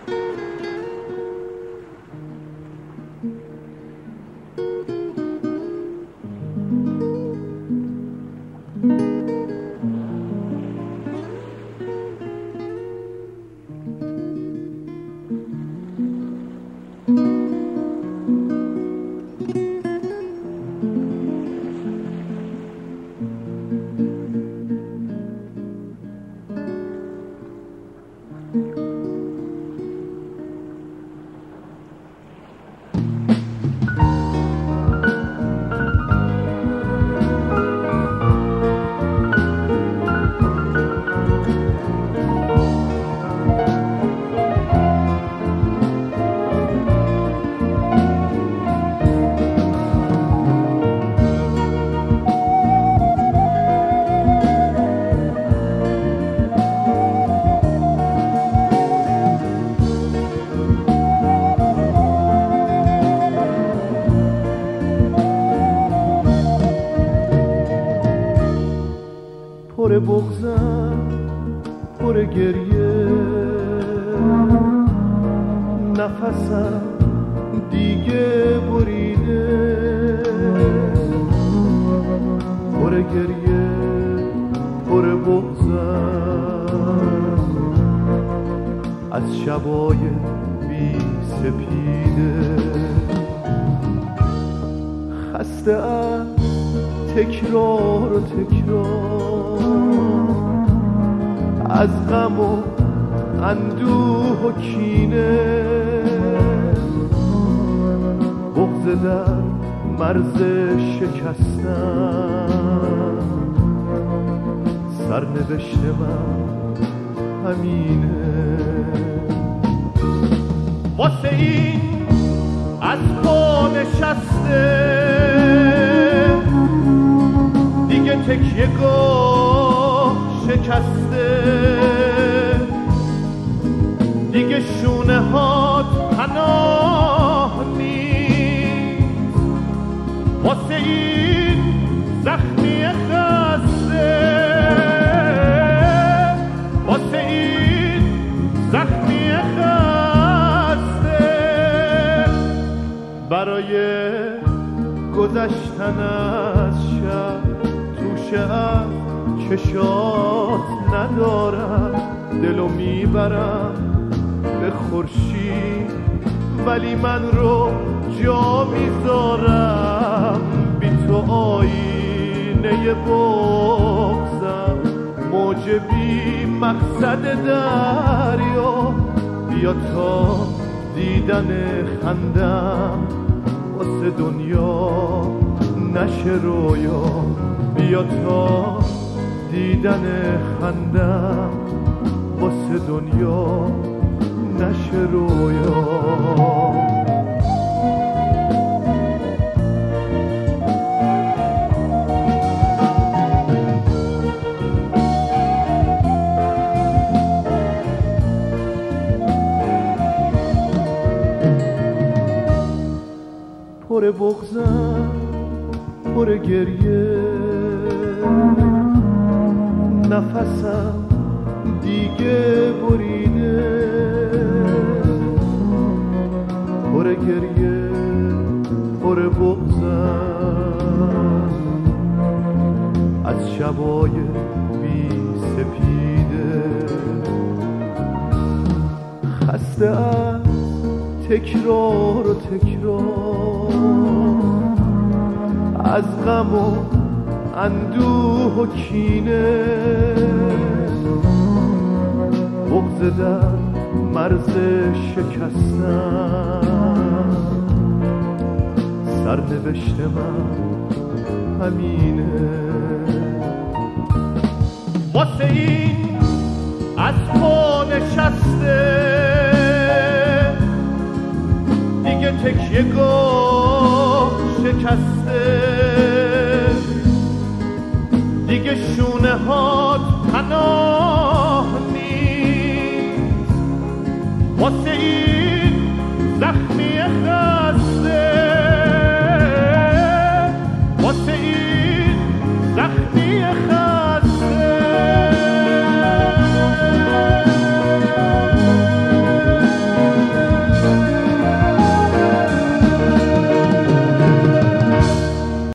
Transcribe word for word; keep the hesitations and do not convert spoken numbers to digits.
پر بغضم پر گریه، نفسم دیگه بریده، پر گریه پر بغضم از شبای بی سپیده، خسته از تکرار و تکرار، از غم و اندوه و کینه، بغض در مرز شکستن، سرنوشت من همینه. واسه این از پا نشسته دیگه تکیه گاه شکسته، دیگه شونه هات پناه نیست، واسه این زخمی خسته، واسه این زخمی خسته، برای گذشتن از شب توشه از چشات ندارم، دلو میبرم به خورشید ولی من رو جا میذارم، بی تو آینه بغضم، موج بی مقصد دریا، بیا تا دیدن خندم واسه دنیا نشه رویا، بیا تا دیدن خندم واسه دنیا نشه رویا. پر بغضم پر گریه، نفسم دیگه بریده، پر گریه پر بغضم از شبای بی سپیده، خسته از تکرار و تکرار، از غم و اندوه و کینه، بغض در مرز شکستن، سرنوشت من همینه. واسه این از پا نشسته دیگه تکیه گاه شکسته، دیگه شونه هات پناه نیست، واسه این